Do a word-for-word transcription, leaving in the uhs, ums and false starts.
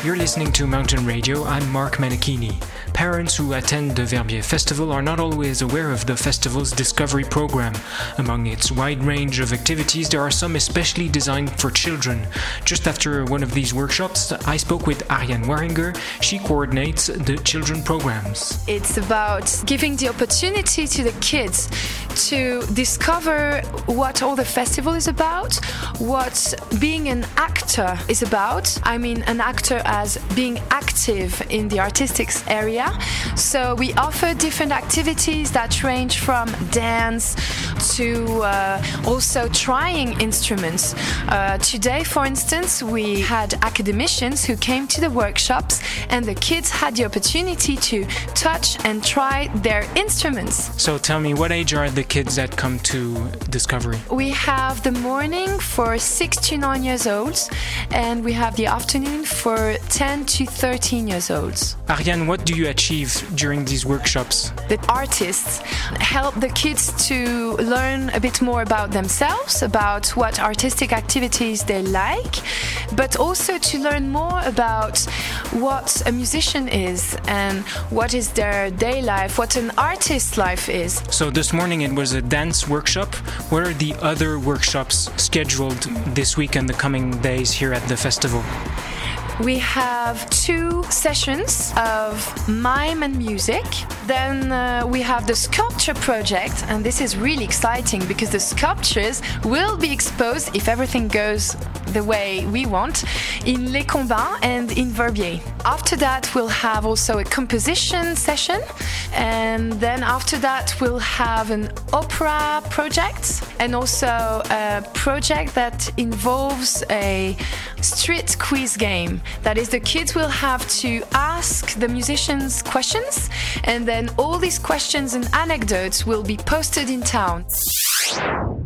You're listening to Mountain Radio. I'm Mark Menachini. Parents who attend the Verbier Festival are not always aware of the festival's Discovery program. Among its wide range of activities, there are some especially designed for children. Just after one of these workshops, I spoke with Ariane Waringer. She coordinates the children programs. It's about giving the opportunity to the kids to discover what all the festival is about, what being an actor is about. I mean, an actor as being active in the artistic area. So we offer different activities that range from dance to uh, also trying instruments. Uh, today, for instance, we had academicians who came to the workshops, and the kids had the opportunity to touch and try their instruments. So tell me, what age are the kids that come to Discovery? We have the morning for six to nine years olds, and we have the afternoon for ten to thirteen years olds. Ariane, what do you achieve during these workshops? The artists help the kids to learn a bit more about themselves, about what artistic activities they like, but also to learn more about what a musician is and what is their day life, what an artist's life is. So this morning it was a dance workshop. What are the other workshops scheduled this week and the coming days here at the festival? We have two sessions of mime and music. Then uh, we have the sculpture project, and this is really exciting because the sculptures will be exposed, if everything goes the way we want, in Les Combats and in Verbier. After that, we'll have also a composition session, and then after that, we'll have an opera project, and also a project that involves a street quiz game. That is, the kids will have to ask the musicians questions, and then all these questions and anecdotes will be posted in town.